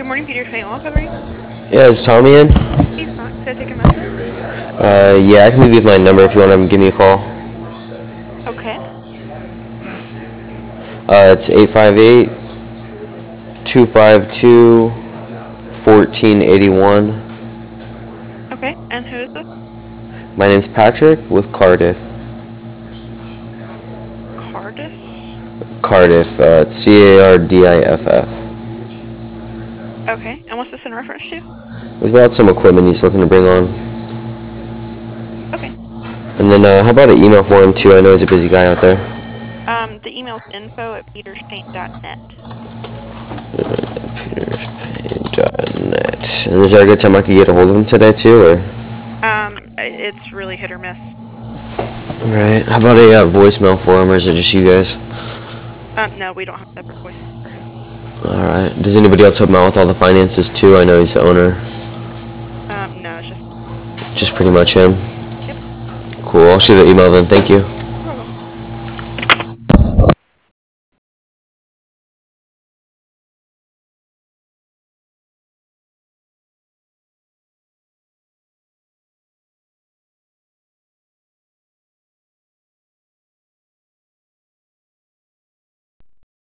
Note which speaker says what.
Speaker 1: Good morning, Peter Paint Wall Covering.
Speaker 2: Yeah, is Tommy in?
Speaker 1: He's not. Could I take a message?
Speaker 2: Yeah, I can leave you my number if you want to give me a call.
Speaker 1: Okay.
Speaker 2: It's 858-252-1481.
Speaker 1: Okay. And who is this?
Speaker 2: My name's Patrick with Cardiff.
Speaker 1: Cardiff?
Speaker 2: Cardiff, it's Cardiff.
Speaker 1: Okay. And what's this in reference to?
Speaker 2: It's about some equipment he's looking to bring on.
Speaker 1: Okay.
Speaker 2: And then, how about an email for him too? I know he's a busy guy out there.
Speaker 1: The email's info@peterspaint.net.
Speaker 2: peterspaint.net. And is there a good time I could get a hold of him today too, or?
Speaker 1: It's really hit or miss.
Speaker 2: Right. How about a voicemail for him, or is it just you guys?
Speaker 1: No, we don't have separate voices for him.
Speaker 2: Alright. Does anybody else help him out with all the finances too? I know he's the owner.
Speaker 1: No, it's just...
Speaker 2: Just pretty much him?
Speaker 1: Yep.
Speaker 2: Cool. I'll shoot an email then. Thank you.